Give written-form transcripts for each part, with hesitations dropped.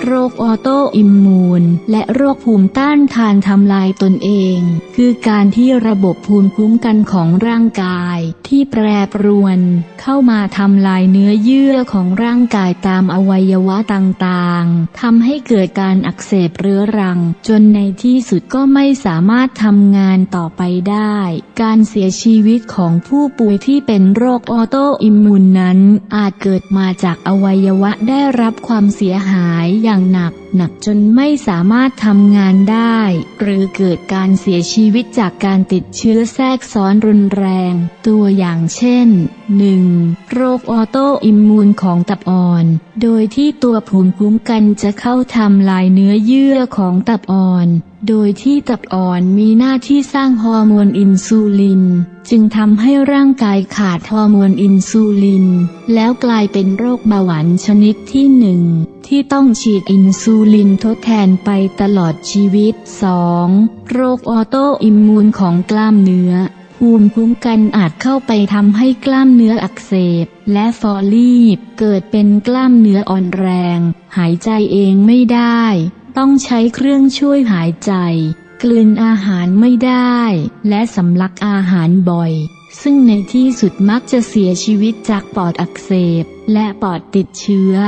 โรคออโตอิมมูนและโรคภูมิต้านทานทำลายตนเองคือการที่ระบบภูมิคุ้มกันของร่างกายที่แปรปรวนเข้ามาทำลายเนื้อเยื่อของร่างกายตามอวัยวะต่างๆทำให้เกิดการอักเสบเรื้อรังจนในที่สุดก็ไม่สามารถทำงานต่อไปได้การเสียชีวิตของผู้ป่วยที่เป็นโรคออโตอิมมูนนั้นอาจเกิดมาจากอวัยวะได้รับความเสียหายอย่างหนักจนไม่สามารถทำงานได้หรือเกิดการเสียชีวิตจากการติดเชื้อแทรกซ้อนรุนแรงตัวอย่างเช่น 1. โรคออโตอิมมูนของตับอ่อนโดยที่ตัวภูมิคุ้มกันจะเข้าทำลายเนื้อเยื่อของตับอ่อนโดยที่ตับอ่อนมีหน้าที่สร้างฮอร์โมนอินซูลินจึงทำให้ร่างกายขาดฮอร์โมนอินซูลินแล้วกลายเป็นโรคเบาหวานชนิดที่ 1ที่ต้องฉีดอินซูลินทดแทนไปตลอดชีวิต 2. โรคออโตอิมมูนของกล้ามเนื้อภูมิคุ้มกันอาจเข้าไปทำให้กล้ามเนื้ออักเสบและฝ่อรีบเกิดเป็นกล้ามเนื้ออ่อนแรงหายใจเองไม่ได้ต้องใช้เครื่องช่วยหายใจกลืนอาหารไม่ได้และสำลักอาหารบ่อยซึ่งในที่สุดมักจะเสียชีวิตจากปอดอักเสบและปอดติดเชื้อ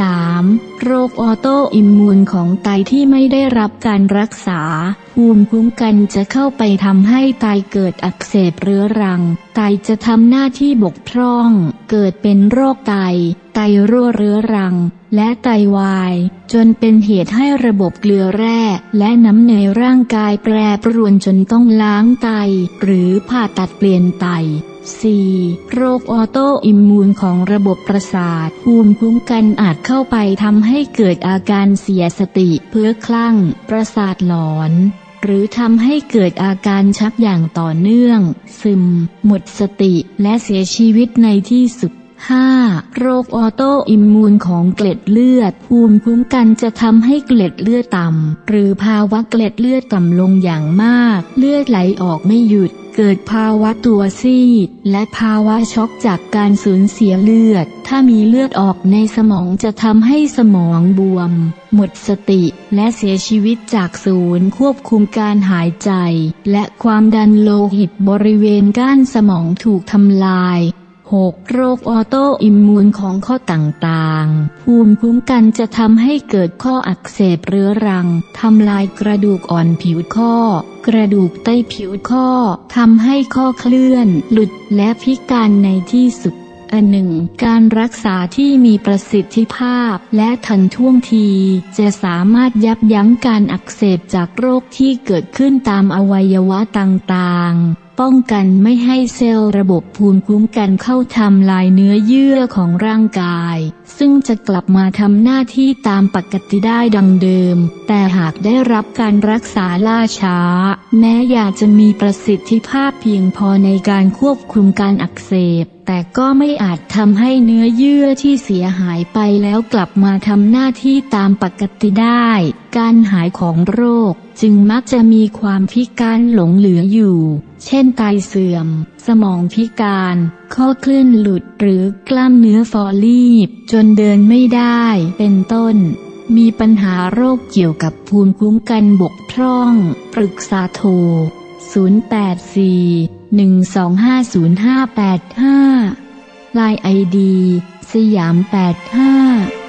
3. โรคออโตอิมมูนของไตที่ไม่ได้รับการรักษาภูมิคุ้มกันจะเข้าไปทำให้ไตเกิดอักเสบเรื้อรังไตจะทำหน้าที่บกพร่องเกิดเป็นโรคไตรั่วเรื้อรังและไตวายจนเป็นเหตุให้ระบบเกลือแร่และน้ำในร่างกายแปรปรวนจนต้องล้างไตหรือผ่าตัดเปลี่ยนไต 4. โรคออโตอิมมูนของระบบประสาทภูมิคุ้มกันอาจเข้าไปทำให้เกิดอาการเสียสติเพ้อคลั่งประสาทหลอนหรือทำให้เกิดอาการชักอย่างต่อเนื่องซึมหมดสติและเสียชีวิตในที่สุด 5. โรคออโตอิมมูนของเกล็ดเลือดภูมิคุ้มกันจะทำให้เกล็ดเลือดต่ำหรือภาวะเกล็ดเลือดต่ำลงอย่างมากเลือดไหลออกไม่หยุดเกิดภาวะตัวซีดและภาวะช็อกจากการสูญเสียเลือดถ้ามีเลือดออกในสมองจะทำให้สมองบวมหมดสติและเสียชีวิตจากศูนย์ควบคุมการหายใจและความดันโลหิตบริเวณก้านสมองถูกทำลาย6. โรคออโตอิมมูนของข้อต่างๆภูมิคุ้มกันจะทำให้เกิดข้ออักเสบเรื้อรังทำลายกระดูกอ่อนผิวข้อกระดูกใต้ผิวข้อทำให้ข้อเคลื่อนหลุดและพิการในที่สุด 1. การรักษาที่มีประสิทธิภาพและทันท่วงทีจะสามารถยับยั้งการอักเสบจากโรคที่เกิดขึ้นตามอวัยวะต่างๆป้องกันไม่ให้เซลล์ระบบภูมิคุ้มกันเข้าทำลายเนื้อเยื่อของร่างกายซึ่งจะกลับมาทำหน้าที่ตามปกติได้ดังเดิมแต่หากได้รับการรักษาล่าช้าแม้ยาจะมีประสิทธิภาพเพียงพอในการควบคุมการอักเสบแต่ก็ไม่อาจทำให้เนื้อเยื่อที่เสียหายไปแล้วกลับมาทำหน้าที่ตามปกติได้การหายของโรคจึงมักจะมีความพิการหลงเหลืออยู่เช่นไตเสื่อมสมองพิการข้อเคลื่อนหลุดหรือกล้ามเนื้อฝ่อรีบจนเดินไม่ได้เป็นต้นมีปัญหาโรคเกี่ยวกับภูมิคุ้มกันบกพร่องปรึกษาโทร0841250585 LINE ID สยาม85